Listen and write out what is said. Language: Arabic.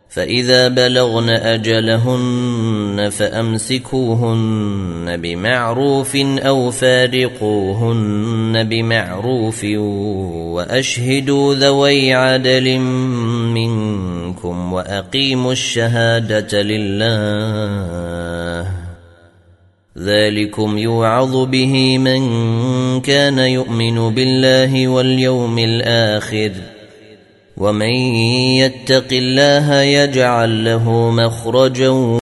فإذا بلغن أجلهن فأمسكوهن بمعروف أو فارقوهن بمعروف وأشهدوا ذوي عدل منكم وأقيموا الشهادة لله ذلكم يوعظ به من كان يؤمن بالله واليوم الآخر ومن يتق الله يجعل له مخرجا